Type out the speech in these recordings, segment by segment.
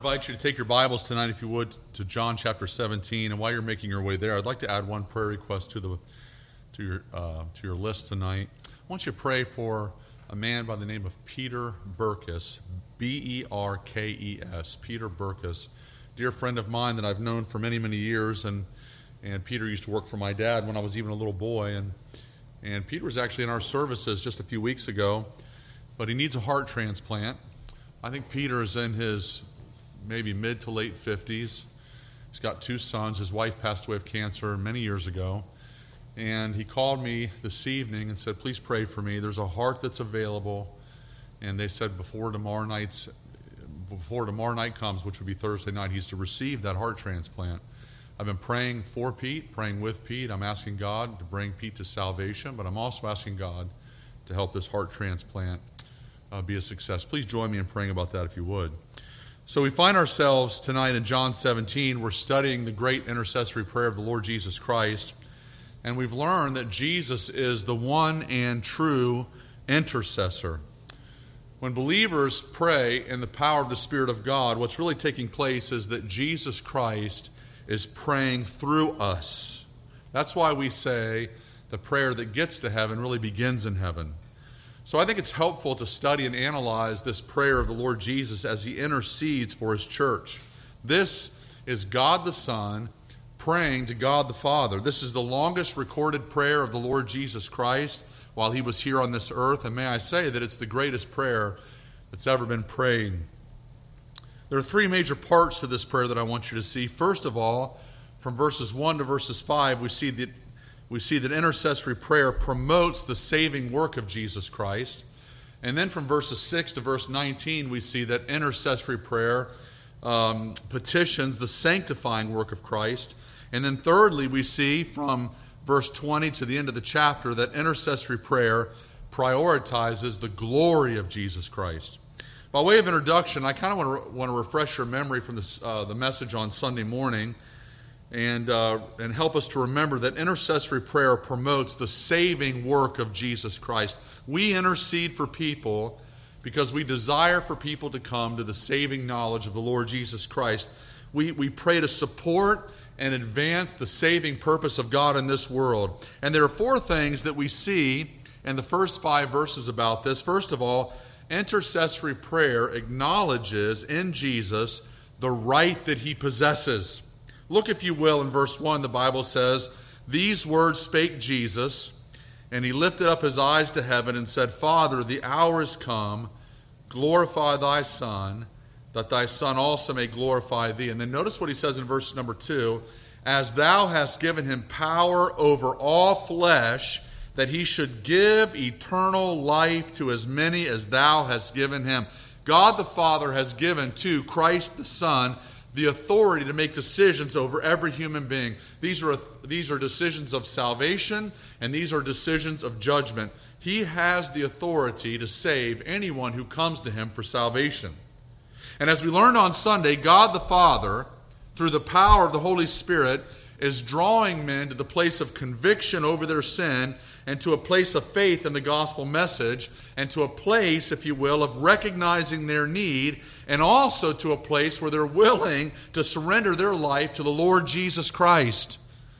I invite you to take your Bibles tonight, if you would, to John chapter 17. And while you're making your way there, I'd like to add one prayer request to your list tonight. I want you to pray for a man by the name of Peter Berkes, B-E-R-K-E-S, Peter Berkes, dear friend of mine that I've known for many, many years. And Peter used to work for my dad when I was even a little boy. And Peter was actually in our services just a few weeks ago, but he needs a heart transplant. I think Peter is in his maybe mid to late 50s. He's got two sons. His wife passed away of cancer many years ago. And he called me this evening and said, please pray for me. There's a heart that's available. And they said before tomorrow night comes, which would be Thursday night, he's to receive that heart transplant. I've been praying for Pete, praying with Pete. I'm asking God to bring Pete to salvation, but I'm also asking God to help this heart transplant be a success. Please join me in praying about that if you would. So we find ourselves tonight in John 17. We're studying the great intercessory prayer of the Lord Jesus Christ. And we've learned that Jesus is the one and true intercessor. When believers pray in the power of the Spirit of God, what's really taking place is that Jesus Christ is praying through us. That's why we say the prayer that gets to heaven really begins in heaven. So I think it's helpful to study and analyze this prayer of the Lord Jesus as he intercedes for his church. This is God the Son praying to God the Father. This is the longest recorded prayer of the Lord Jesus Christ while he was here on this earth. And may I say that it's the greatest prayer that's ever been prayed. There are three major parts to this prayer that I want you to see. First of all, from verses 1 to verses 5, we see that intercessory prayer promotes the saving work of Jesus Christ. And then from verses 6 to verse 19, we see that intercessory prayer petitions the sanctifying work of Christ. And then thirdly, we see from verse 20 to the end of the chapter that intercessory prayer prioritizes the glory of Jesus Christ. By way of introduction, I kind of want to refresh your memory from the message on Sunday morning and help us to remember that intercessory prayer promotes the saving work of Jesus Christ. We intercede for people because we desire for people to come to the saving knowledge of the Lord Jesus Christ. We pray to support and advance the saving purpose of God in this world. And there are four things that we see in the first 5 verses about this. First of all, intercessory prayer acknowledges in Jesus the right that he possesses. Look, if you will, in verse 1, the Bible says, "These words spake Jesus, and he lifted up his eyes to heaven and said, Father, the hour is come, glorify thy Son, that thy Son also may glorify thee." And then notice what he says in verse number 2, "As thou hast given him power over all flesh, that he should give eternal life to as many as thou hast given him." God the Father has given to Christ the Son the authority to make decisions over every human being. These are decisions of salvation, and these are decisions of judgment. He has the authority to save anyone who comes to him for salvation. And as we learned on Sunday, God the Father, through the power of the Holy Spirit, is drawing men to the place of conviction over their sin and to a place of faith in the gospel message and to a place, if you will, of recognizing their need and also to a place where they're willing to surrender their life to the Lord Jesus Christ.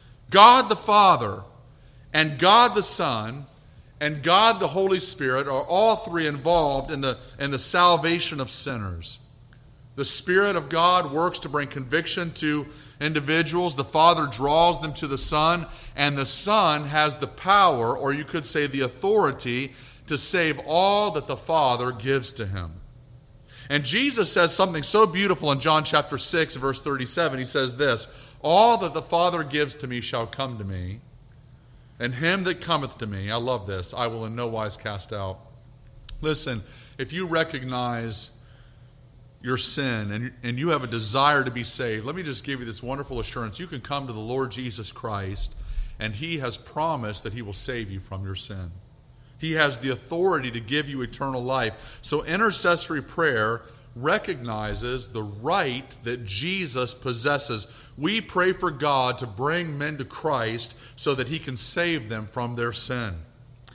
God the Father and God the Son and God the Holy Spirit are all three involved in the salvation of sinners. The Spirit of God works to bring conviction to individuals. The Father draws them to the Son, and the Son has the power, or you could say the authority, to save all that the Father gives to him. And Jesus says something so beautiful in John chapter 6, verse 37. He says this, "All that the Father gives to me shall come to me, and him that cometh to me," I love this, "I will in no wise cast out." Listen, if you recognize your sin and you have a desire to be saved, let me just give you this wonderful assurance. You can come to the Lord Jesus Christ, and he has promised that he will save you from your sin. He has the authority to give you eternal life. So intercessory prayer recognizes the right that Jesus possesses. We pray for God to bring men to Christ so that he can save them from their sin.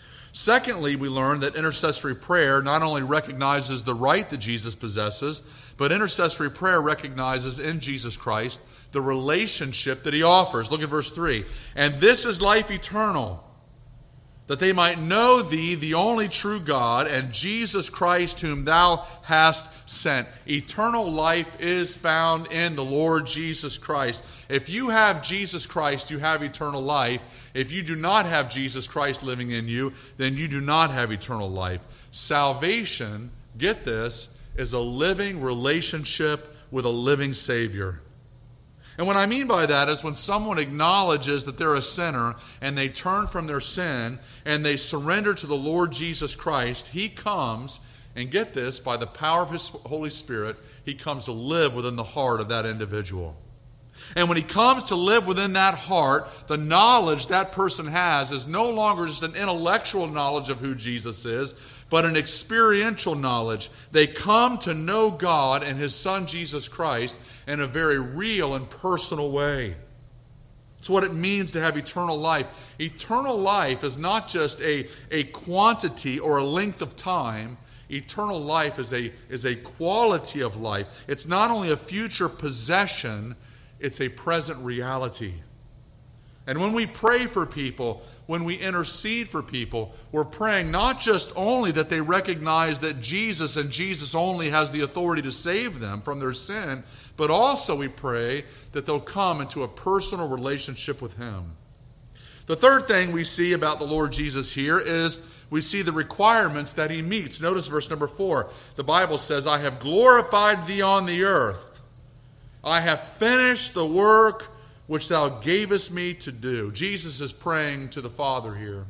Secondly, we learn that intercessory prayer not only recognizes the right that Jesus possesses, But intercessory prayer recognizes in Jesus Christ the relationship that he offers. Look at verse 3. And this is life eternal, that they might know thee, the only true God, and Jesus Christ, whom thou hast sent. Eternal life is found in the Lord Jesus Christ. If you have Jesus Christ, you have eternal life. If you do not have Jesus Christ living in you, then you do not have eternal life. Salvation, get this, is a living relationship with a living Savior. And what I mean by that is when someone acknowledges that they're a sinner and they turn from their sin and they surrender to the Lord Jesus Christ, he comes, and get this, by the power of his Holy Spirit, he comes to live within the heart of that individual. And when he comes to live within that heart, the knowledge that person has is no longer just an intellectual knowledge of who Jesus is, but an experiential knowledge. They come to know God and his Son Jesus Christ in a very real and personal way. It's what it means to have eternal life. Eternal life is not just a quantity or a length of time. Eternal life is a quality of life. It's not only a future possession, it's a present reality. And when we pray for people, when we intercede for people, we're praying not just only that they recognize that Jesus and Jesus only has the authority to save them from their sin, but also we pray that they'll come into a personal relationship with him. The third thing we see about the Lord Jesus here is we see the requirements that he meets. Notice verse number 4. The Bible says, I have glorified thee on the earth. I have finished the work which thou gavest me to do. Jesus is praying to the Father here.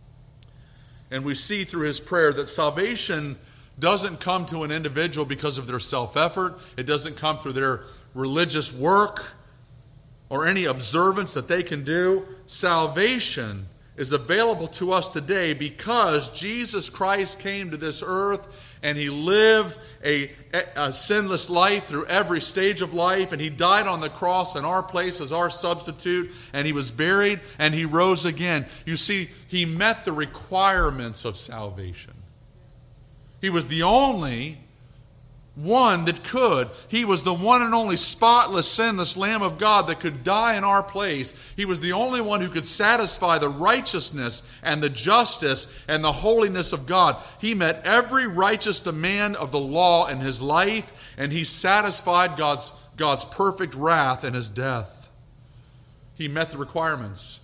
And we see through his prayer that salvation doesn't come to an individual because of their self-effort. It doesn't come through their religious work or any observance that they can do. Salvation is available to us today because Jesus Christ came to this earth and he lived a sinless life through every stage of life, and he died on the cross in our place as our substitute, and he was buried, and he rose again. You see, he met the requirements of salvation. He was the only one that could. He was the one and only spotless, sinless Lamb of God that could die in our place. He was the only one who could satisfy the righteousness and the justice and the holiness of God. He met every righteous demand of the law in his life, and he satisfied God's perfect wrath in his death. He met the requirements.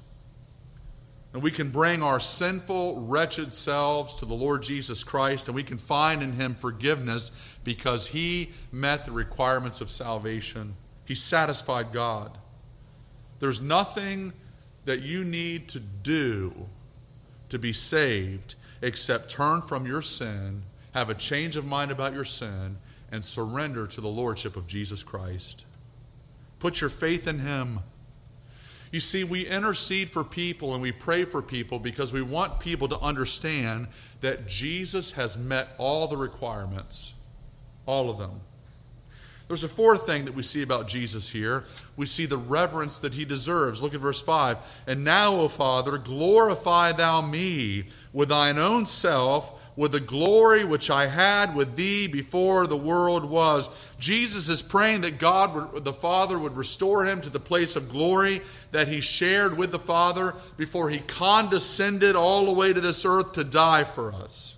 And we can bring our sinful, wretched selves to the Lord Jesus Christ, and we can find in him forgiveness because he met the requirements of salvation. He satisfied God. There's nothing that you need to do to be saved except turn from your sin, have a change of mind about your sin, and surrender to the lordship of Jesus Christ. Put your faith in him. You see, we intercede for people and we pray for people because we want people to understand that Jesus has met all the requirements, all of them. There's a fourth thing that we see about Jesus here. We see the reverence that he deserves. Look at verse 5. And now, O Father, glorify thou me with thine own self, with the glory which I had with thee before the world was. Jesus is praying that God, the Father, would restore him to the place of glory that he shared with the Father before he condescended all the way to this earth to die for us.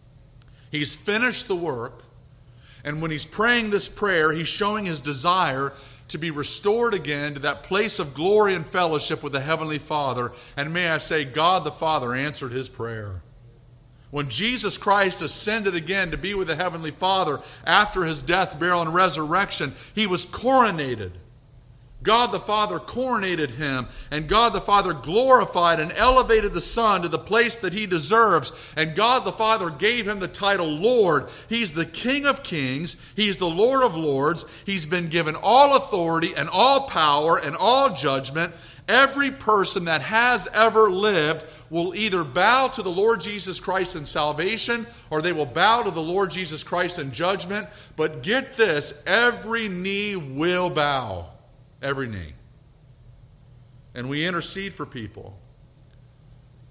He's finished the work, and when he's praying this prayer, he's showing his desire to be restored again to that place of glory and fellowship with the Heavenly Father. And may I say, God the Father answered his prayer. When Jesus Christ ascended again to be with the Heavenly Father after his death, burial, and resurrection, he was coronated. God the Father coronated him, and God the Father glorified and elevated the Son to the place that he deserves. And God the Father gave him the title Lord. He's the King of Kings. He's the Lord of Lords. He's been given all authority and all power and all judgment. Every person that has ever lived will either bow to the Lord Jesus Christ in salvation, or they will bow to the Lord Jesus Christ in judgment. But get this, every knee will bow. Every knee. And we intercede for people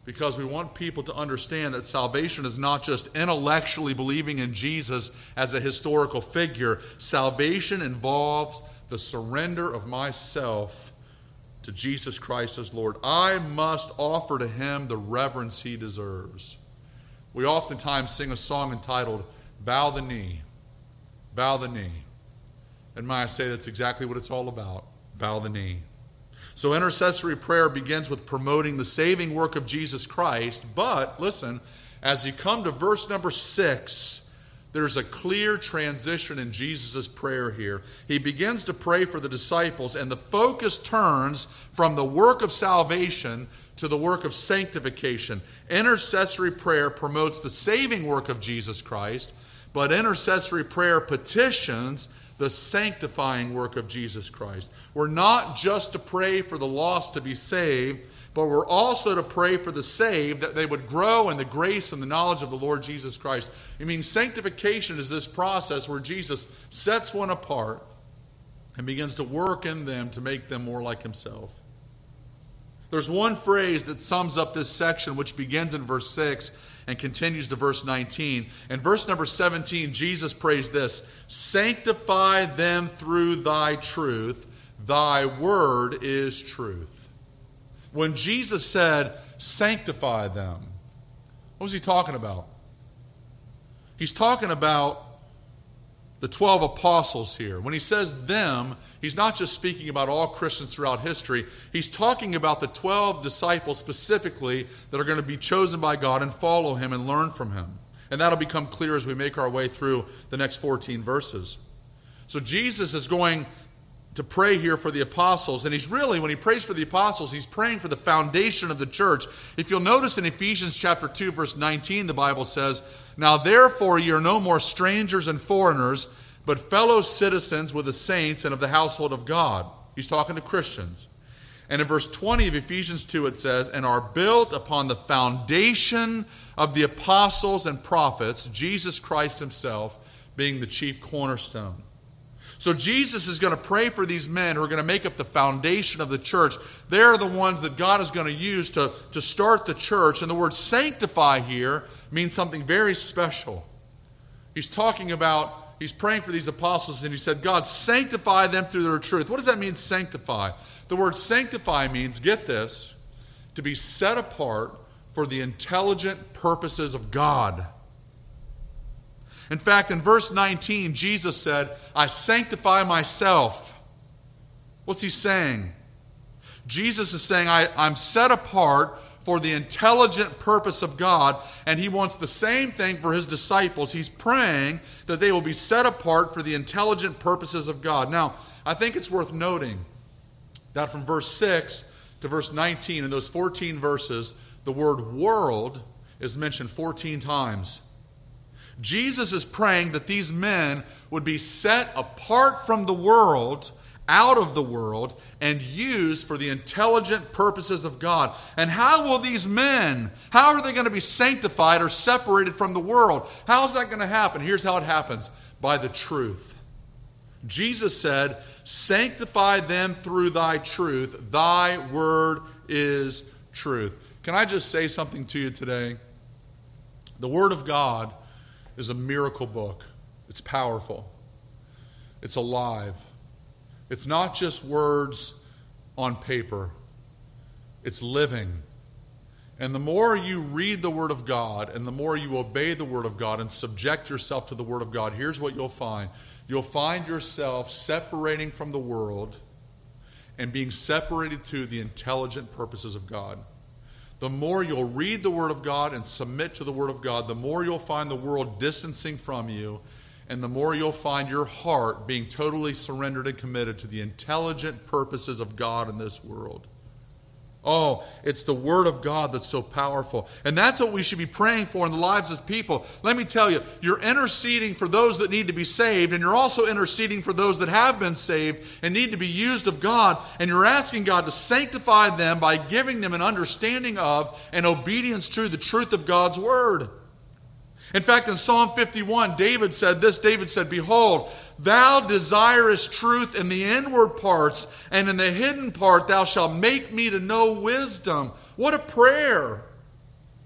because we want people to understand that salvation is not just intellectually believing in Jesus as a historical figure. Salvation involves the surrender of myself to Jesus Christ as Lord. I must offer to him the reverence he deserves. We oftentimes sing a song entitled, Bow the Knee, Bow the Knee. And might I say that's exactly what it's all about, bow the knee. So intercessory prayer begins with promoting the saving work of Jesus Christ. But, listen, as you come to verse number 6, there's a clear transition in Jesus' prayer here. He begins to pray for the disciples, and the focus turns from the work of salvation to the work of sanctification. Intercessory prayer promotes the saving work of Jesus Christ, but intercessory prayer petitions the sanctifying work of Jesus Christ. We're not just to pray for the lost to be saved, but we're also to pray for the saved that they would grow in the grace and the knowledge of the Lord Jesus Christ. I mean, sanctification is this process where Jesus sets one apart and begins to work in them to make them more like himself. There's one phrase that sums up this section, which begins in verse 6 and continues to verse 19. In verse number 17, Jesus prays this, sanctify them through thy truth. Thy word is truth. When Jesus said, sanctify them, what was he talking about? He's talking about the 12 apostles here. When he says them, he's not just speaking about all Christians throughout history. He's talking about the 12 disciples specifically that are going to be chosen by God and follow him and learn from him. And that'll become clear as we make our way through the next 14 verses. So Jesus is going to pray here for the apostles, and he's really, when he prays for the apostles, he's praying for the foundation of the church. If you'll notice in Ephesians chapter 2, verse 19, the Bible says, now therefore ye are no more strangers and foreigners, but fellow citizens with the saints and of the household of God. He's talking to Christians. And in verse 20 of Ephesians 2 it says, and are built upon the foundation of the apostles and prophets, Jesus Christ himself being the chief cornerstone. So Jesus is going to pray for these men who are going to make up the foundation of the church. They're the ones that God is going to use to start the church. And the word sanctify here means something very special. He's praying for these apostles, and he said, God, sanctify them through their truth. What does that mean, sanctify? The word sanctify means, get this, to be set apart for the intelligent purposes of God. In fact, in verse 19, Jesus said, I sanctify myself. What's he saying? Jesus is saying, I'm set apart for the intelligent purpose of God, and he wants the same thing for his disciples. He's praying that they will be set apart for the intelligent purposes of God. Now, I think it's worth noting that from verse 6 to verse 19, in those 14 verses, the word world is mentioned 14 times. Jesus is praying that these men would be set apart from the world, out of the world, and used for the intelligent purposes of God. And how will these men, how are they going to be sanctified or separated from the world? How is that going to happen? Here's how it happens. By the truth. Jesus said, sanctify them through thy truth. Thy word is truth. Can I just say something to you today? The Word of God is a miracle book. It's powerful. It's alive. It's not just words on paper. It's living. And the more you read the Word of God and the more you obey the Word of God and subject yourself to the Word of God, here's what you'll find. You'll find yourself separating from the world and being separated to the intelligent purposes of God. The more you'll read the Word of God and submit to the Word of God, the more you'll find the world distancing from you, and the more you'll find your heart being totally surrendered and committed to the intelligent purposes of God in this world. Oh, it's the Word of God that's so powerful. And that's what we should be praying for in the lives of people. Let me tell you, you're interceding for those that need to be saved, and you're also interceding for those that have been saved and need to be used of God. And you're asking God to sanctify them by giving them an understanding of and obedience to the truth of God's Word. In fact, in Psalm 51, David said this. David said, behold, thou desirest truth in the inward parts, and in the hidden part thou shalt make me to know wisdom. What a prayer.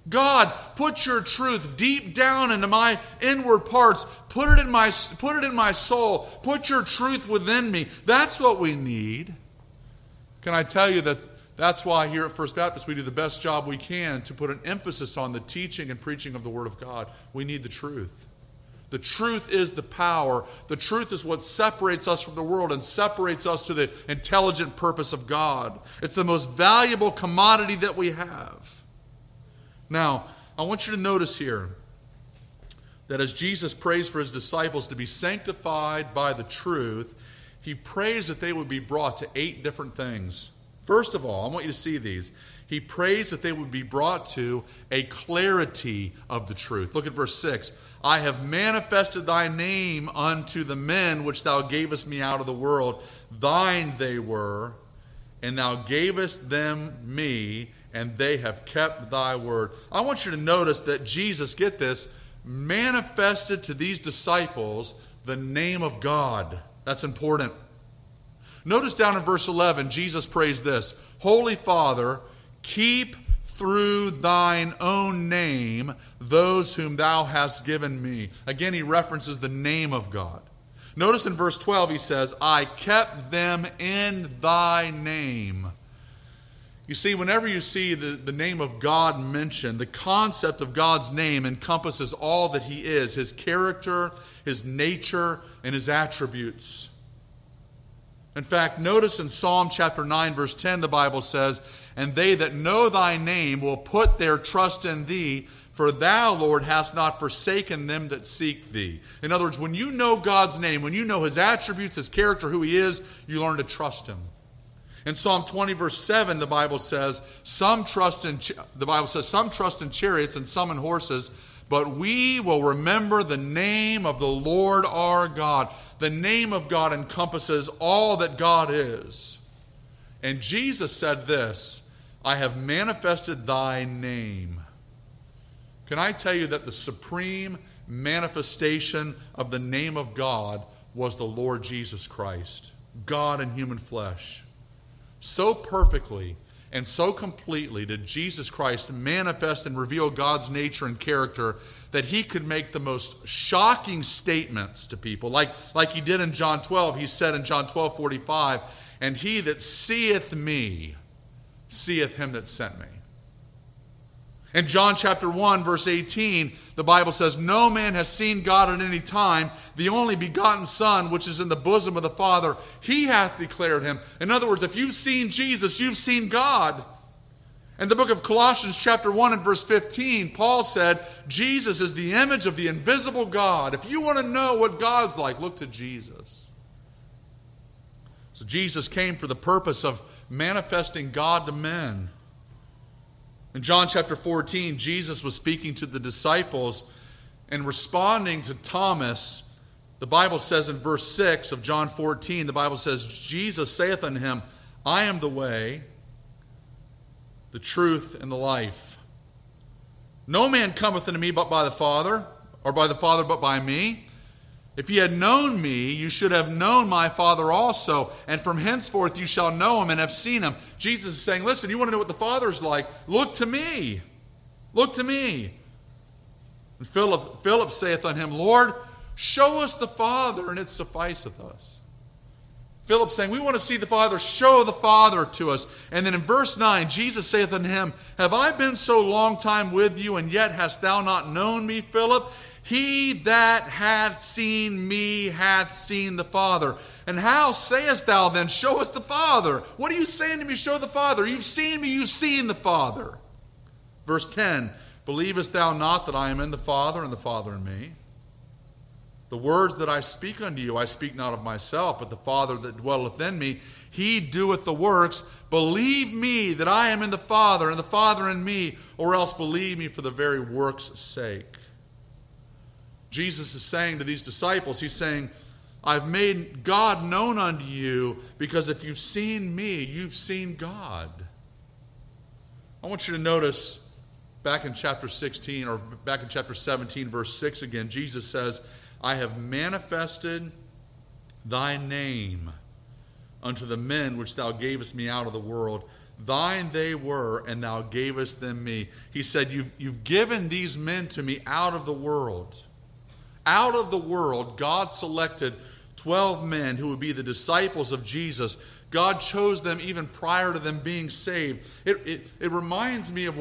God, put your truth deep down into my inward parts. Put it in my soul. Put your truth within me. That's what we need. Can I tell you that that's why here at First Baptist we do the best job we can to put an emphasis on the teaching and preaching of the Word of God. We need the truth. The truth is the power. The truth is what separates us from the world and separates us to the intelligent purpose of God. It's the most valuable commodity that we have. Now, I want you to notice here that as Jesus prays for his disciples to be sanctified by the truth, he prays that they would be brought to 8 different things. First of all, I want you to see these. He prays that they would be brought to a clarity of the truth. Look at verse 6. I have manifested thy name unto the men which thou gavest me out of the world. Thine they were, and thou gavest them me, and they have kept thy word. I want you to notice that Jesus, get this, manifested to these disciples the name of God. That's important. Notice down in verse 11, Jesus prays this, Holy Father, keep through thine own name those whom thou hast given me. Again, he references the name of God. Notice in verse 12 he says, I kept them in thy name. You see, whenever you see the name of God mentioned, the concept of God's name encompasses all that he is, his character, his nature, and his attributes. In fact, notice in Psalm chapter 9, verse 10, the Bible says, And they that know thy name will put their trust in thee, for thou, Lord, hast not forsaken them that seek thee. In other words, when you know God's name, when you know his attributes, his character, who he is, you learn to trust him. In Psalm 20, verse 7, the Bible says, some trust in chariots and some in horses, but we will remember the name of the Lord our God. The name of God encompasses all that God is. And Jesus said this, I have manifested thy name. Can I tell you that the supreme manifestation of the name of God was the Lord Jesus Christ, God in human flesh. So perfectly and so completely did Jesus Christ manifest and reveal God's nature and character that he could make the most shocking statements to people. Like he did in John 12. He said in John 12:45, And he that seeth me, seeth him that sent me. In John chapter 1, verse 18, the Bible says, No man has seen God at any time. The only begotten Son, which is in the bosom of the Father, he hath declared him. In other words, if you've seen Jesus, you've seen God. In the book of Colossians chapter 1 and verse 15, Paul said, Jesus is the image of the invisible God. If you want to know what God's like, look to Jesus. So Jesus came for the purpose of manifesting God to men. In John chapter 14, Jesus was speaking to the disciples and responding to Thomas. The Bible says in verse 6 of John 14, the Bible says, Jesus saith unto him, I am the way, the truth, and the life. No man cometh unto me but by the Father, or by the Father but by me. If ye had known me, you should have known my Father also, and from henceforth you shall know him and have seen him. Jesus is saying, listen, you want to know what the Father's like? Look to me. Look to me. And Philip saith unto him, Lord, show us the Father, and it sufficeth us. Philip saying, we want to see the Father. Show the Father to us. And then in verse 9, Jesus saith unto him, Have I been so long time with you, and yet hast thou not known me, Philip? He that hath seen me hath seen the Father. And how sayest thou then, show us the Father? What are you saying to me, show the Father? You've seen me, you've seen the Father. Verse 10, Believest thou not that I am in the Father, and the Father in me? The words that I speak unto you, I speak not of myself, but the Father that dwelleth in me, he doeth the works. Believe me that I am in the Father, and the Father in me, or else believe me for the very works' sake. Jesus is saying to these disciples, he's saying, I've made God known unto you because if you've seen me, you've seen God. I want you to notice back in chapter 16 or back in chapter 17, verse 6 again, Jesus says, I have manifested thy name unto the men which thou gavest me out of the world. Thine they were, and thou gavest them me. He said, you've given these men to me out of the world. Out of the world, God selected 12 men who would be the disciples of Jesus. God chose them even prior to them being saved. It reminds me of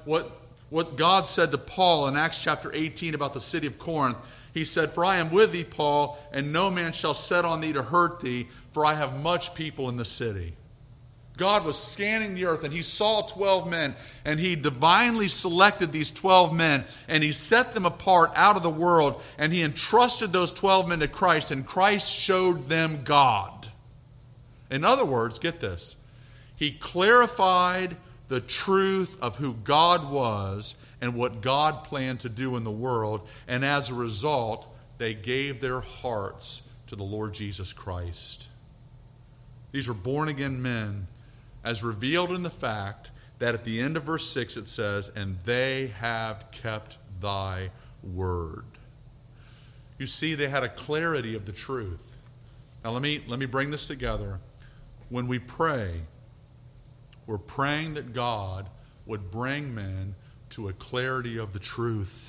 what God said to Paul in Acts chapter 18 about the city of Corinth. He said, "For I am with thee, Paul, and no man shall set on thee to hurt thee, for I have much people in the city." God was scanning the earth, and he saw 12 men, and he divinely selected these 12 men, and he set them apart out of the world, and he entrusted those 12 men to Christ, and Christ showed them God. In other words, get this, he clarified the truth of who God was and what God planned to do in the world, and as a result, they gave their hearts to the Lord Jesus Christ. These are born-again men, as revealed in the fact that at the end of verse 6 it says, "And they have kept thy word." You see, they had a clarity of the truth. Now let me bring this together. When we pray, we're praying that God would bring men to a clarity of the truth.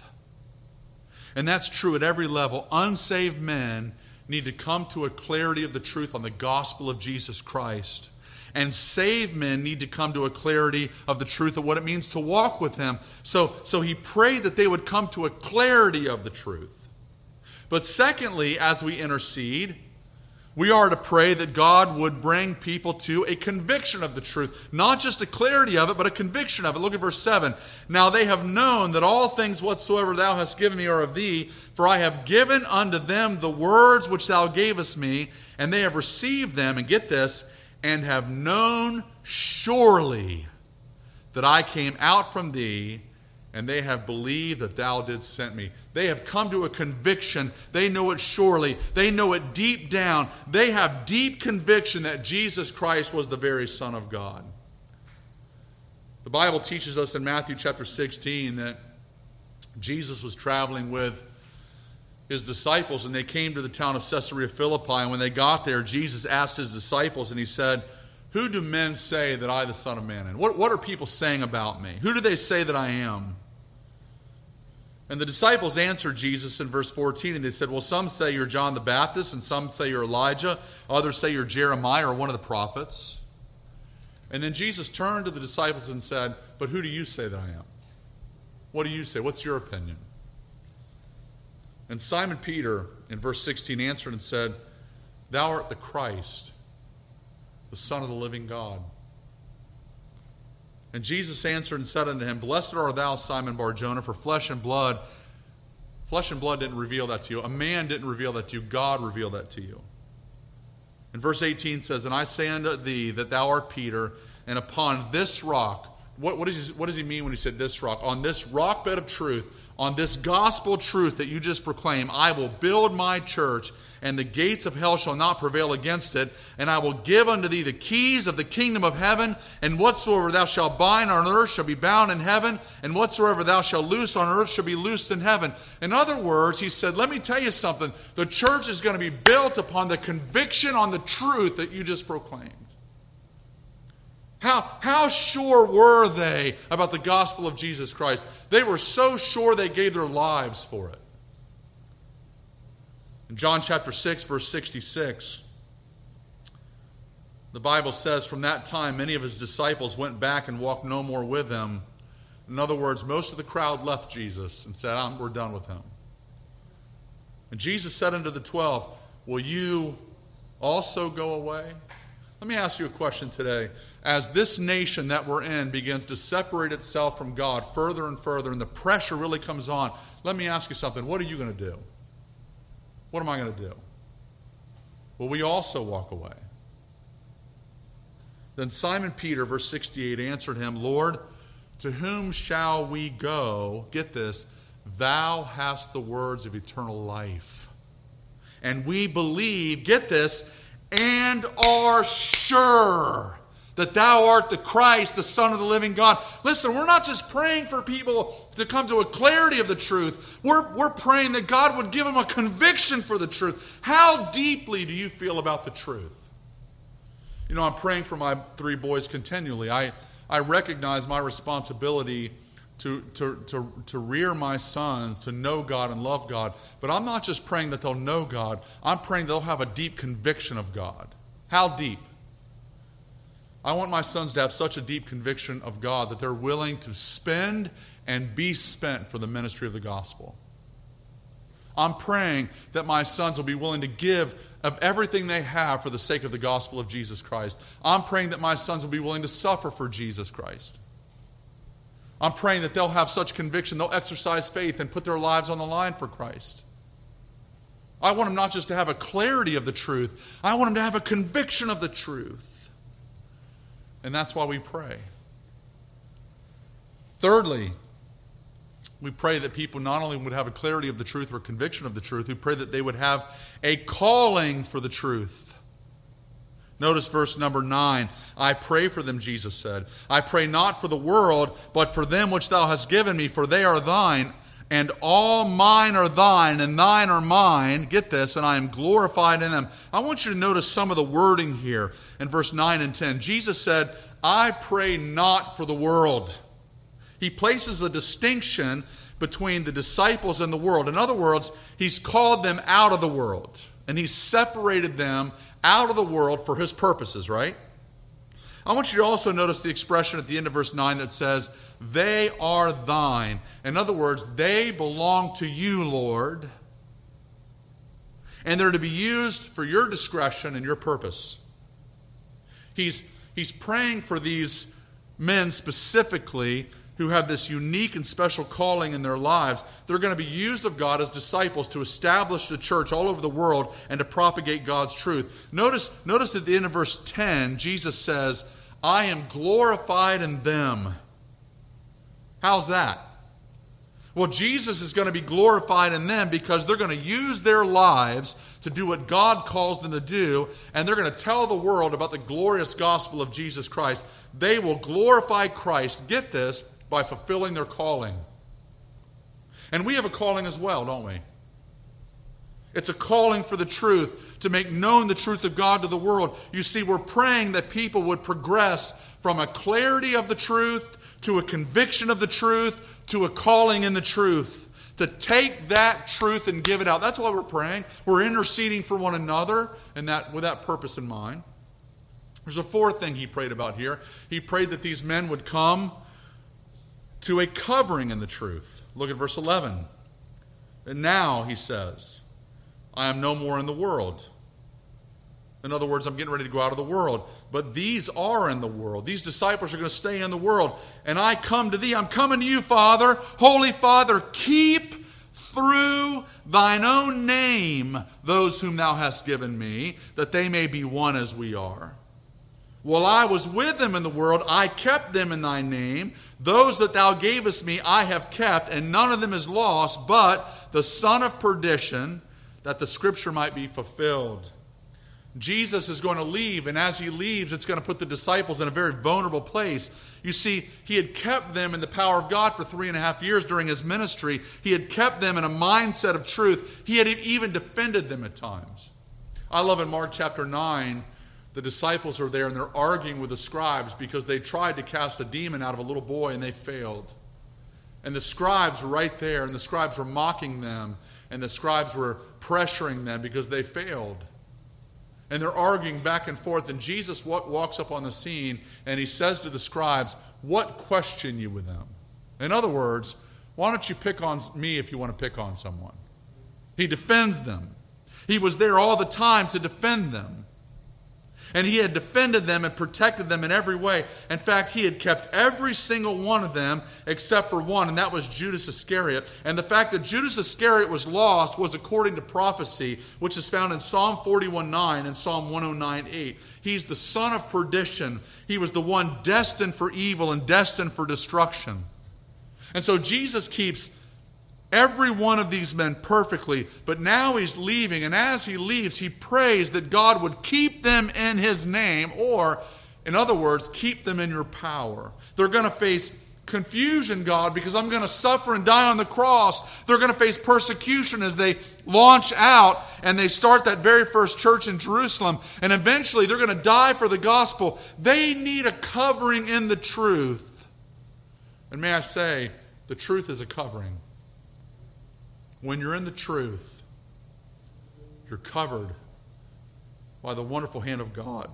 And that's true at every level. Unsaved men need to come to a clarity of the truth on the gospel of Jesus Christ. And saved men need to come to a clarity of the truth of what it means to walk with him. So he prayed that they would come to a clarity of the truth. But secondly, as we intercede, we are to pray that God would bring people to a conviction of the truth. Not just a clarity of it, but a conviction of it. Look at verse 7. "Now they have known that all things whatsoever thou hast given me are of thee, for I have given unto them the words which thou gavest me, and they have received them," and get this, "and have known surely that I came out from thee, and they have believed that thou didst send me." They have come to a conviction. They know it surely. They know it deep down. They have deep conviction that Jesus Christ was the very Son of God. The Bible teaches us in Matthew chapter 16 that Jesus was traveling with his disciples, and they came to the town of Caesarea Philippi, and when they got there, Jesus asked his disciples, and he said, "Who do men say that I, the Son of Man, am? What are people saying about me? Who do they say that I am?" And the disciples answered Jesus in verse 14, and they said, "Well, some say you're John the Baptist, and some say you're Elijah, others say you're Jeremiah or one of the prophets." And then Jesus turned to the disciples and said, "But who do you say that I am? What do you say? What's your opinion?" And Simon Peter, in verse 16, answered and said, "Thou art the Christ, the Son of the living God." And Jesus answered and said unto him, "Blessed art thou, Simon Bar-Jonah, for flesh and blood didn't reveal that to you. A man didn't reveal that to you. God revealed that to you." And verse 18 says, "And I say unto thee that thou art Peter, and upon this rock," what does he mean when he said this rock? "On this rock bed of truth, on this gospel truth that you just proclaim, I will build my church, and the gates of hell shall not prevail against it. And I will give unto thee the keys of the kingdom of heaven, and whatsoever thou shalt bind on earth shall be bound in heaven, and whatsoever thou shalt loose on earth shall be loosed in heaven." In other words, he said, let me tell you something. The church is going to be built upon the conviction on the truth that you just proclaimed. How sure were they about the gospel of Jesus Christ? They were so sure they gave their lives for it. In John chapter 6, verse 66, the Bible says, "From that time many of his disciples went back and walked no more with him." In other words, most of the crowd left Jesus and said, "We're done with him." And Jesus said unto the 12, "Will you also go away?" Let me ask you a question today. As this nation that we're in begins to separate itself from God further and further, and the pressure really comes on, let me ask you something. What are you going to do? What am I going to do? Will we also walk away? Then Simon Peter, verse 68, answered him, "Lord, to whom shall we go?" Get this. "Thou hast the words of eternal life. And we believe," get this, "and are sure that thou art the Christ, the Son of the living God." Listen, we're not just praying for people to come to a clarity of the truth. We're praying that God would give them a conviction for the truth. How deeply do you feel about the truth? I'm praying for my 3 boys continually. I recognize my responsibility to rear my sons, to know God and love God. But I'm not just praying that they'll know God. I'm praying they'll have a deep conviction of God. How deep? I want my sons to have such a deep conviction of God that they're willing to spend and be spent for the ministry of the gospel. I'm praying that my sons will be willing to give of everything they have for the sake of the gospel of Jesus Christ. I'm praying that my sons will be willing to suffer for Jesus Christ. I'm praying that they'll have such conviction, they'll exercise faith and put their lives on the line for Christ. I want them not just to have a clarity of the truth, I want them to have a conviction of the truth. And that's why we pray. Thirdly, we pray that people not only would have a clarity of the truth or conviction of the truth, we pray that they would have a calling for the truth. Notice verse number 9. I pray for them, Jesus said. I pray not for the world, but for them which thou hast given me, for they are thine, and all mine are thine, and thine are mine. Get this, and I am glorified in them. I want you to notice some of the wording here in verse 9 and 10. Jesus said, I pray not for the world. He places a distinction between the disciples and the world. In other words, he's called them out of the world, and he's separated them out of the world for his purposes, right? I want you to also notice the expression at the end of verse 9 that says, they are thine. In other words, they belong to you, Lord, and they're to be used for your discretion and your purpose. He's praying for these men specifically who have this unique and special calling in their lives. They're going to be used of God as disciples to establish the church all over the world and to propagate God's truth. Notice at the end of verse 10, Jesus says, I am glorified in them. How's that? Well, Jesus is going to be glorified in them because they're going to use their lives to do what God calls them to do, and they're going to tell the world about the glorious gospel of Jesus Christ. They will glorify Christ, get this, by fulfilling their calling. And we have a calling as well, don't we? It's a calling for the truth, to make known the truth of God to the world. You see, we're praying that people would progress from a clarity of the truth to a conviction of the truth to a calling in the truth, to take that truth and give it out. That's why we're praying. We're interceding for one another and with that purpose in mind. There's a fourth thing he prayed about here. He prayed that these men would come to a covering in the truth. Look at verse 11. And now, he says, I am no more in the world. In other words, I'm getting ready to go out of the world. But these are in the world. These disciples are going to stay in the world. And I come to thee. I'm coming to you, Father. Holy Father, keep through thine own name those whom thou hast given me, that they may be one as we are. While I was with them in the world, I kept them in thy name. Those that thou gavest me I have kept, and none of them is lost, but the son of perdition, that the scripture might be fulfilled. Jesus is going to leave, and as he leaves, it's going to put the disciples in a very vulnerable place. You see, he had kept them in the power of God for 3.5 years during his ministry. He had kept them in a mindset of truth. He had even defended them at times. I love in Mark chapter 9, the disciples are there and they're arguing with the scribes because they tried to cast a demon out of a little boy and they failed. And the scribes were right there, and the scribes were mocking them, and the scribes were pressuring them because they failed. And they're arguing back and forth, and Jesus walks up on the scene and he says to the scribes, what question you with them? In other words, why don't you pick on me if you want to pick on someone? He defends them. He was there all the time to defend them. And he had defended them and protected them in every way. In fact, he had kept every single one of them except for one, and that was Judas Iscariot. And the fact that Judas Iscariot was lost was according to prophecy, which is found in Psalm 41:9 and Psalm 109:8. He's the son of perdition. He was the one destined for evil and destined for destruction. And so Jesus keeps every one of these men perfectly, but now he's leaving, and as he leaves, he prays that God would keep them in his name, or, in other words, keep them in your power. They're going to face confusion, God, because I'm going to suffer and die on the cross. They're going to face persecution as they launch out and they start that very first church in Jerusalem. And eventually they're going to die for the gospel. They need a covering in the truth. And may I say, the truth is a covering. When you're in the truth, you're covered by the wonderful hand of God.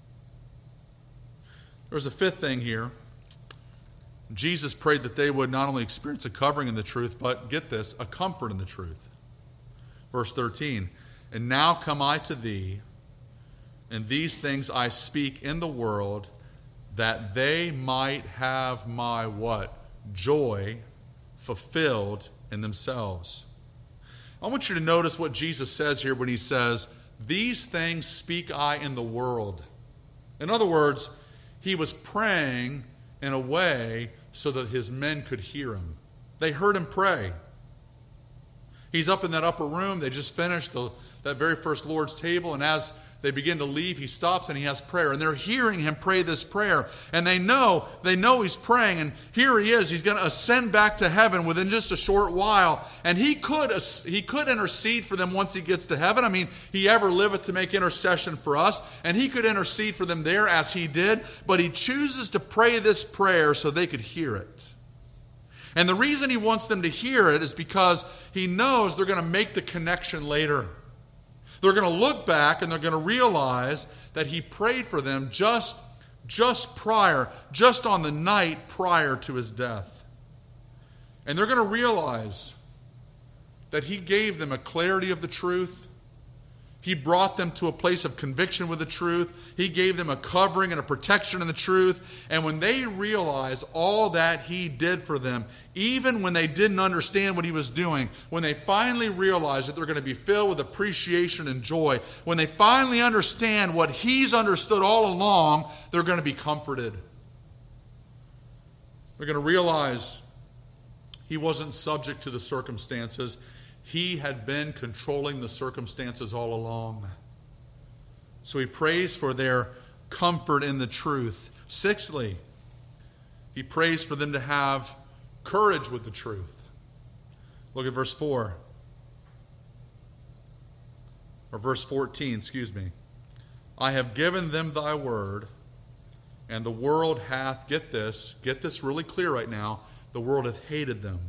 There's a fifth thing here. Jesus prayed that they would not only experience a covering in the truth, but, get this, a comfort in the truth. Verse 13, and now come I to thee, and these things I speak in the world, that they might have my what? Joy fulfilled in themselves. I want you to notice what Jesus says here when he says, these things speak I in the world. In other words, he was praying in a way so that his men could hear him. They heard him pray. He's up in that upper room. They just finished that very first Lord's table, and as they begin to leave, he stops and he has prayer. And they're hearing him pray this prayer. And they know he's praying. And here he is. He's going to ascend back to heaven within just a short while. And he could intercede for them once he gets to heaven. I mean, he ever liveth to make intercession for us. And he could intercede for them there as he did. But he chooses to pray this prayer so they could hear it. And the reason he wants them to hear it is because he knows they're going to make the connection later. They're going to look back and they're going to realize that he prayed for them just on the night prior to his death. And they're going to realize that he gave them a clarity of the truth. He brought them to a place of conviction with the truth. He gave them a covering and a protection in the truth. And when they realize all that he did for them, even when they didn't understand what he was doing, when they finally realize that they're going to be filled with appreciation and joy, when they finally understand what he's understood all along, they're going to be comforted. They're going to realize he wasn't subject to the circumstances. He had been controlling the circumstances all along. So he prays for their comfort in the truth. Sixthly, he prays for them to have courage with the truth. Look at verse 4. Or verse 14, I have given them thy word, and the world hath, get this really clear right now, the world hath hated them,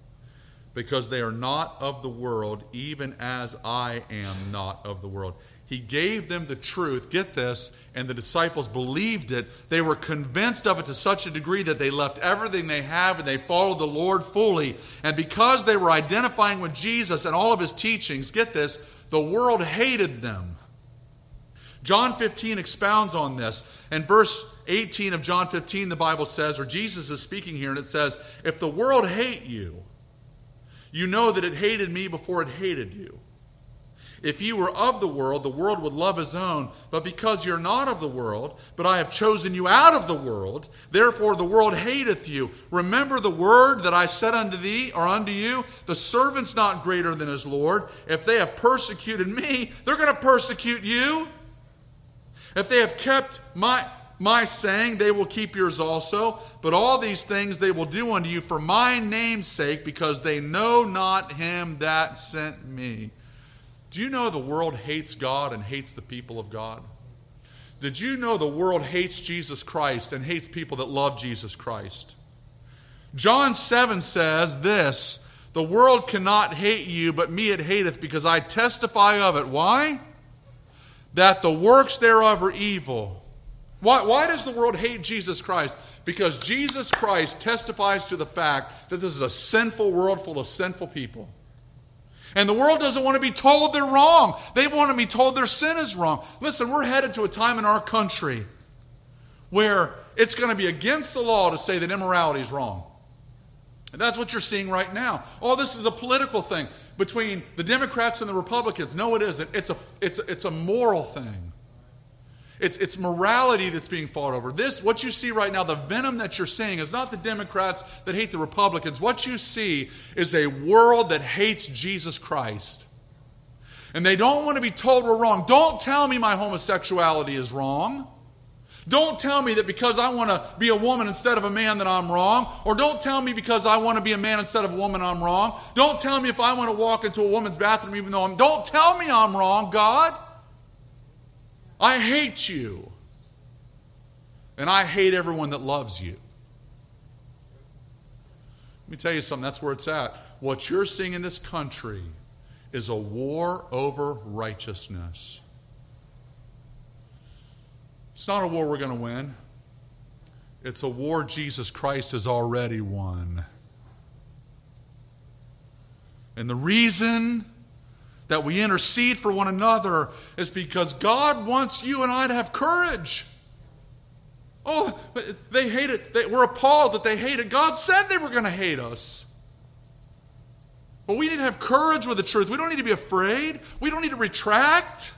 because they are not of the world, even as I am not of the world. He gave them the truth, get this, and the disciples believed it. They were convinced of it to such a degree that they left everything they have and they followed the Lord fully. And because they were identifying with Jesus and all of his teachings, get this, the world hated them. John 15 expounds on this. And verse 18 of John 15, the Bible says, or Jesus is speaking here, and it says, if the world hate you, you know that it hated me before it hated you. If you were of the world would love his own. But because you're not of the world, but I have chosen you out of the world, therefore the world hateth you. Remember the word that I said unto thee, or unto you, the servant's not greater than his Lord. If they have persecuted me, they're going to persecute you. If they have kept my saying, they will keep yours also. But all these things they will do unto you for my name's sake, because they know not him that sent me. Do you know the world hates God and hates the people of God? Did you know the world hates Jesus Christ and hates people that love Jesus Christ? John 7 says this, the world cannot hate you, but me it hateth, because I testify of it. Why? That the works thereof are evil. Why does the world hate Jesus Christ? Because Jesus Christ testifies to the fact that this is a sinful world full of sinful people. And the world doesn't want to be told they're wrong. They want to be told their sin is wrong. Listen, we're headed to a time in our country where it's going to be against the law to say that immorality is wrong. And that's what you're seeing right now. Oh, this is a political thing between the Democrats and the Republicans. No, it isn't. It's a moral thing. It's morality that's being fought over. What you see right now, the venom that you're seeing, is not the Democrats that hate the Republicans. What you see is a world that hates Jesus Christ. And they don't want to be told we're wrong. Don't tell me my homosexuality is wrong. Don't tell me that because I want to be a woman instead of a man that I'm wrong. Or don't tell me because I want to be a man instead of a woman I'm wrong. Don't tell me if I want to walk into a woman's bathroom even though Don't tell me I'm wrong, God. I hate you. And I hate everyone that loves you. Let me tell you something, that's where it's at. What you're seeing in this country is a war over righteousness. It's not a war we're going to win. It's a war Jesus Christ has already won. And the reason that we intercede for one another is because God wants you and I to have courage. Oh, they hate it. We're appalled that they hate it. God said they were going to hate us. But we need to have courage with the truth. We don't need to be afraid. We don't need to retract.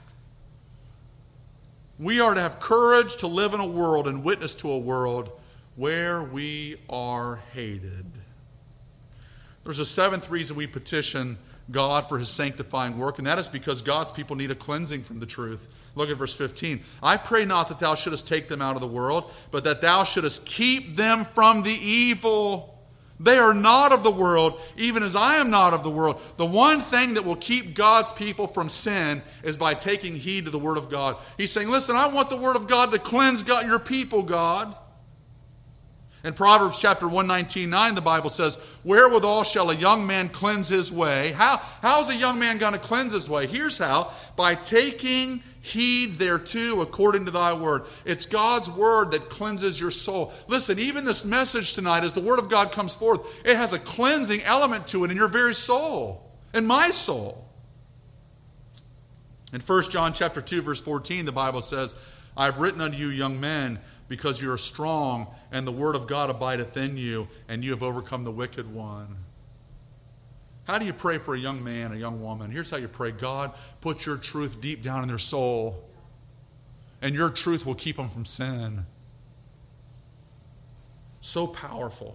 We are to have courage to live in a world and witness to a world where we are hated. There's a seventh reason we petition God for his sanctifying work, and that is because God's people need a cleansing from the truth. Look at verse 15. I pray not that thou shouldest take them out of the world, but that thou shouldest keep them from the evil. They are not of the world, even as I am not of the world. The one thing that will keep God's people from sin is by taking heed to the Word of God. He's saying, listen, I want the Word of God to cleanse your people, God. In Proverbs chapter 119:9, the Bible says, wherewithal shall a young man cleanse his way? How is a young man going to cleanse his way? Here's how. By taking heed thereto according to thy word. It's God's word that cleanses your soul. Listen, even this message tonight, as the word of God comes forth, it has a cleansing element to it in your very soul, in my soul. In 1 John chapter 2, verse 14, the Bible says, I have written unto you, young men, because you are strong, and the word of God abideth in you, and you have overcome the wicked one. How do you pray for a young man, a young woman? Here's how you pray. God, put your truth deep down in their soul, and your truth will keep them from sin. So powerful.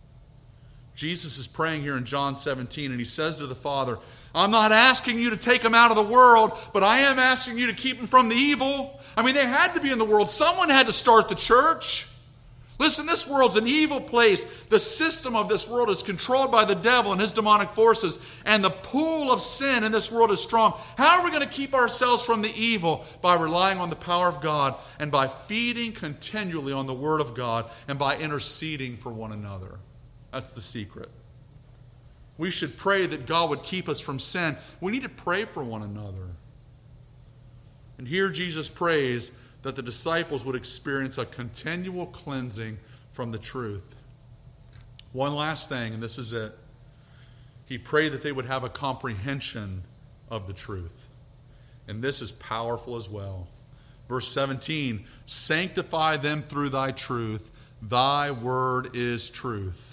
Jesus is praying here in John 17, and he says to the Father, I'm not asking you to take them out of the world, but I am asking you to keep them from the evil. I mean, they had to be in the world. Someone had to start the church. Listen, this world's an evil place. The system of this world is controlled by the devil and his demonic forces, and the pool of sin in this world is strong. How are we going to keep ourselves from the evil? By relying on the power of God and by feeding continually on the Word of God and by interceding for one another. That's the secret. We should pray that God would keep us from sin. We need to pray for one another. And here Jesus prays that the disciples would experience a continual cleansing from the truth. One last thing, and this is it. He prayed that they would have a comprehension of the truth. And this is powerful as well. Verse 17, sanctify them through thy truth. Thy word is truth.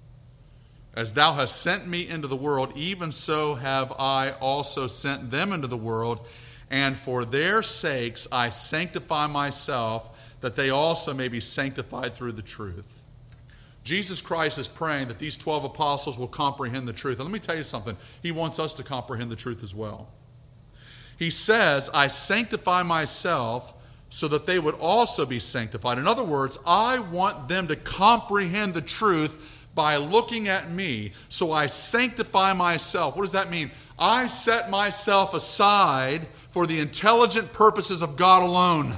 As thou hast sent me into the world, even so have I also sent them into the world. And for their sakes I sanctify myself, that they also may be sanctified through the truth. Jesus Christ is praying that these 12 apostles will comprehend the truth. And let me tell you something. He wants us to comprehend the truth as well. He says, I sanctify myself so that they would also be sanctified. In other words, I want them to comprehend the truth by looking at me, so I sanctify myself. What does that mean? I set myself aside for the intelligent purposes of God alone.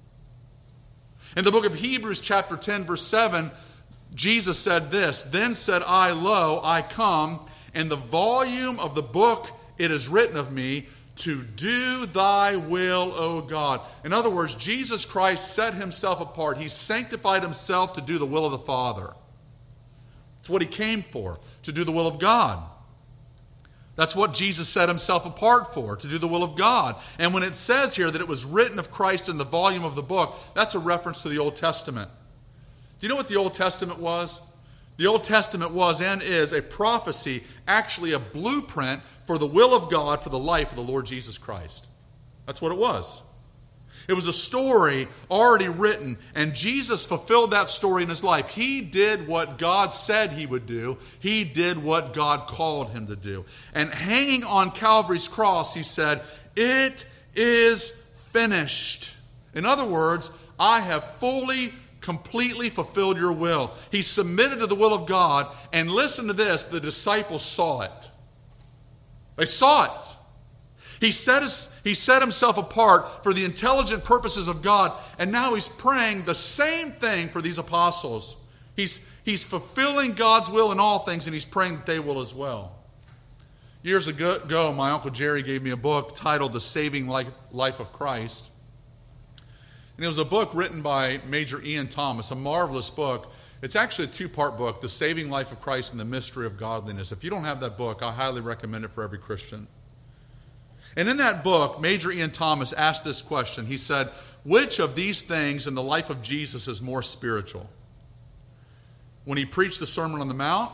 In the book of Hebrews chapter 10, verse 7, Jesus said this, Then said I, Lo, I come, in the volume of the book it is written of me, to do thy will, O God. In other words, Jesus Christ set himself apart. He sanctified himself to do the will of the Father. It's what he came for, to do the will of God. That's what Jesus set himself apart for, to do the will of God. And when it says here that it was written of Christ in the volume of the book, that's a reference to the Old Testament. Do you know what the Old Testament was? The Old Testament was and is a prophecy, actually a blueprint for the will of God for the life of the Lord Jesus Christ. That's what it was. It was a story already written, and Jesus fulfilled that story in his life. He did what God said he would do. He did what God called him to do. And hanging on Calvary's cross, he said, it is finished. In other words, I have fully, completely fulfilled your will. He submitted to the will of God, and listen to this, the disciples saw it. They saw it. He set himself apart for the intelligent purposes of God, and now he's praying the same thing for these apostles. He's fulfilling God's will in all things, and he's praying that they will as well. Years ago, my Uncle Jerry gave me a book titled The Saving Life of Christ. And it was a book written by Major Ian Thomas, a marvelous book. It's actually a two-part book, The Saving Life of Christ and the Mystery of Godliness. If you don't have that book, I highly recommend it for every Christian. And in that book, Major Ian Thomas asked this question. He said, which of these things in the life of Jesus is more spiritual? When he preached the Sermon on the Mount?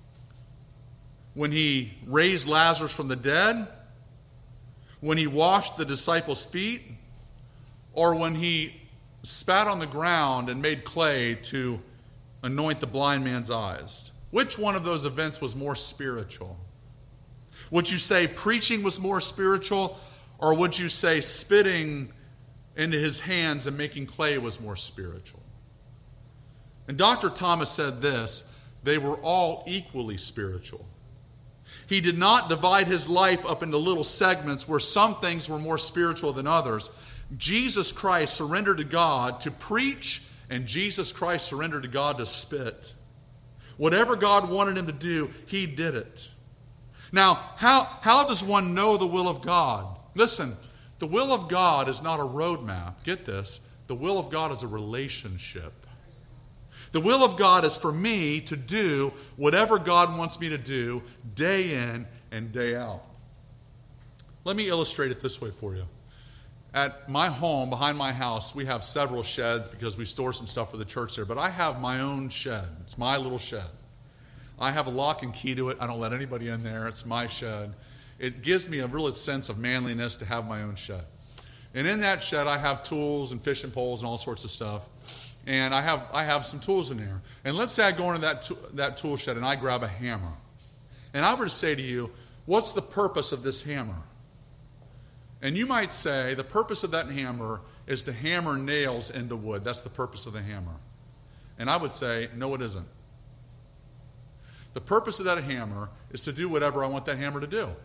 When he raised Lazarus from the dead? When he washed the disciples' feet? Or when he spat on the ground and made clay to anoint the blind man's eyes? Which one of those events was more spiritual? Would you say preaching was more spiritual, or would you say spitting into his hands and making clay was more spiritual? And Dr. Thomas said this, they were all equally spiritual. He did not divide his life up into little segments where some things were more spiritual than others. Jesus Christ surrendered to God to preach, and Jesus Christ surrendered to God to spit. Whatever God wanted him to do, he did it. Now, how does one know the will of God? Listen, the will of God is not a roadmap. Get this. The will of God is a relationship. The will of God is for me to do whatever God wants me to do day in and day out. Let me illustrate it this way for you. At my home, behind my house, we have several sheds because we store some stuff for the church there, but I have my own shed. It's my little shed. I have a lock and key to it. I don't let anybody in there. It's my shed. It gives me a real sense of manliness to have my own shed. And in that shed, I have tools and fishing poles and all sorts of stuff. And I have some tools in there. And let's say I go into that tool shed and I grab a hammer. And I were to say to you, what's the purpose of this hammer? And you might say, the purpose of that hammer is to hammer nails into wood. That's the purpose of the hammer. And I would say, no, it isn't. The purpose of that hammer is to do whatever I want that hammer to do.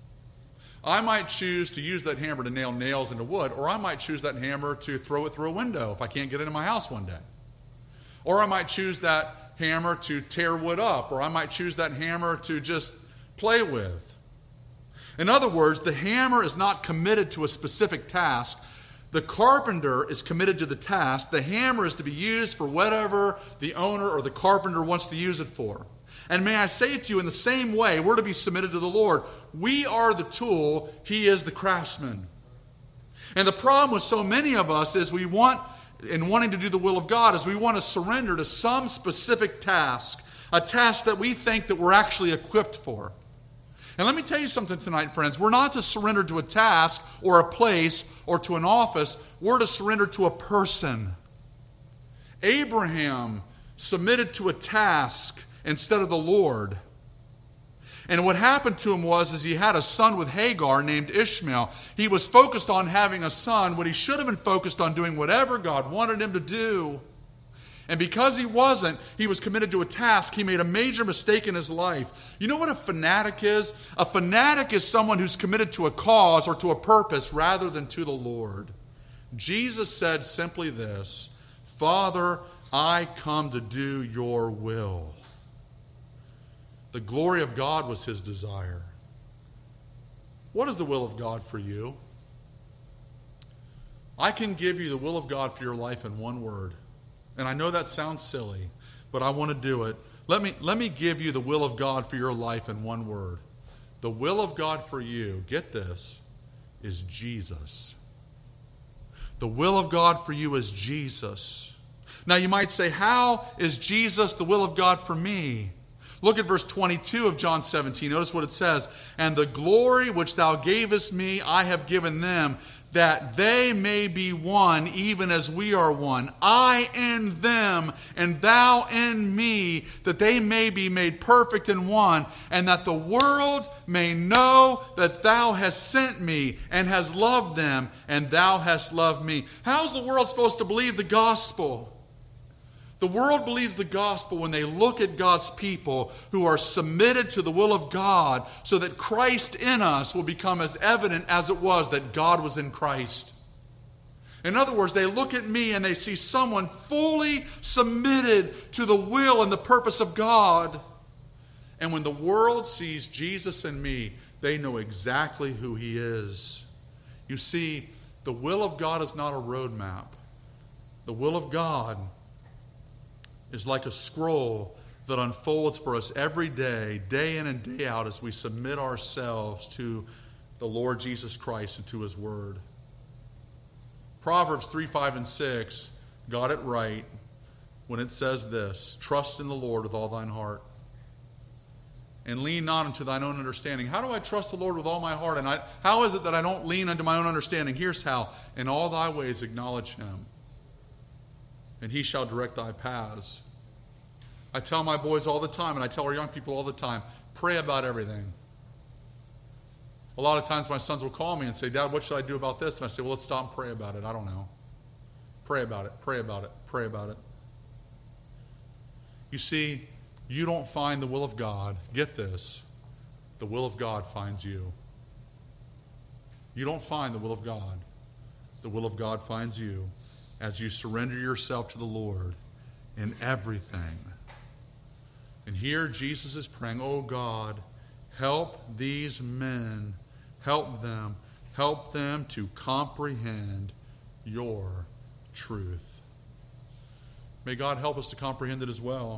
I might choose to use that hammer to nail nails into wood, or I might choose that hammer to throw it through a window if I can't get into my house one day. Or I might choose that hammer to tear wood up, or I might choose that hammer to just play with. In other words, the hammer is not committed to a specific task. The carpenter is committed to the task. The hammer is to be used for whatever the owner or the carpenter wants to use it for. And may I say to you, in the same way, we're to be submitted to the Lord. We are the tool. He is the craftsman. And the problem with so many of us is wanting to do the will of God, is we want to surrender to some specific task, a task that we think that we're actually equipped for. And let me tell you something tonight, friends. We're not to surrender to a task or a place or to an office. We're to surrender to a person. Abraham submitted to a task instead of the Lord. And what happened to him was he had a son with Hagar named Ishmael. He was focused on having a son when he should have been focused on doing whatever God wanted him to do. And because he wasn't, he was committed to a task. He made a major mistake in his life. You know what a fanatic is? A fanatic is someone who's committed to a cause or to a purpose rather than to the Lord. Jesus said simply this, Father, I come to do your will. The glory of God was his desire. What is the will of God for you? I can give you the will of God for your life in one word. And I know that sounds silly, but I want to do it. Let me give you the will of God for your life in one word. The will of God for you, get this, is Jesus. The will of God for you is Jesus. Now you might say, how is Jesus the will of God for me? Look at verse 22 of John 17. Notice what it says. And the glory which thou gavest me, I have given them, that they may be one, even as we are one. I in them, and thou in me, that they may be made perfect in one, and that the world may know that thou hast sent me, and hast loved them, and thou hast loved me. How's the world supposed to believe the gospel? The world believes the gospel when they look at God's people who are submitted to the will of God, so that Christ in us will become as evident as it was that God was in Christ. In other words, they look at me and they see someone fully submitted to the will and the purpose of God. And when the world sees Jesus in me, they know exactly who He is. You see, the will of God is not a roadmap. The will of God is like a scroll that unfolds for us every day, day in and day out, as we submit ourselves to the Lord Jesus Christ and to His Word. Proverbs 3, 5, and 6 got it right when it says this: trust in the Lord with all thine heart, and lean not unto thine own understanding. How do I trust the Lord with all my heart? And how is it that I don't lean unto my own understanding? Here's how: in all thy ways acknowledge Him, and He shall direct thy paths. I tell my boys all the time, and I tell our young people all the time, pray about everything. A lot of times my sons will call me and say, Dad, what should I do about this? And I say, well, let's stop and pray about it. I don't know. Pray about it, pray about it, pray about it. You see, you don't find the will of God. Get this. The will of God finds you. You don't find the will of God. The will of God finds you as you surrender yourself to the Lord in everything. And here Jesus is praying, oh God, help these men, help them to comprehend your truth. May God help us to comprehend it as well.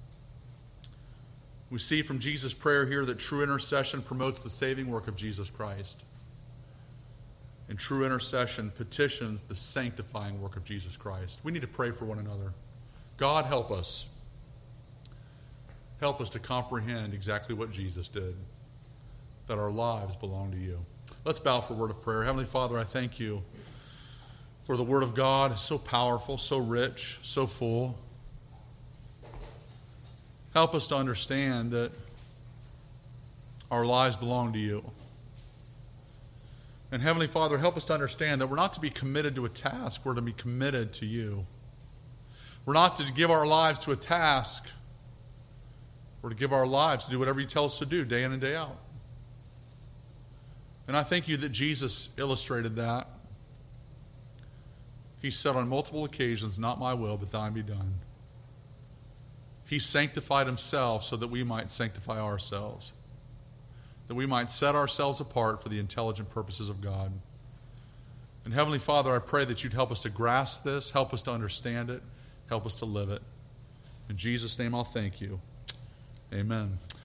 We see from Jesus' prayer here that true intercession promotes the saving work of Jesus Christ. And true intercession petitions the sanctifying work of Jesus Christ. We need to pray for one another. God, help us. Help us to comprehend exactly what Jesus did, that our lives belong to you. Let's bow for a word of prayer. Heavenly Father, I thank you for the Word of God. It's so powerful, so rich, so full. Help us to understand that our lives belong to you. And Heavenly Father, help us to understand that we're not to be committed to a task, we're to be committed to you. We're not to give our lives to a task. We're to give our lives to do whatever you tell us to do day in and day out. And I thank you that Jesus illustrated that. He said on multiple occasions, not my will, but thine be done. He sanctified himself so that we might sanctify ourselves, that we might set ourselves apart for the intelligent purposes of God. And Heavenly Father, I pray that you'd help us to grasp this, help us to understand it, help us to live it. In Jesus' name I'll thank you. Amen.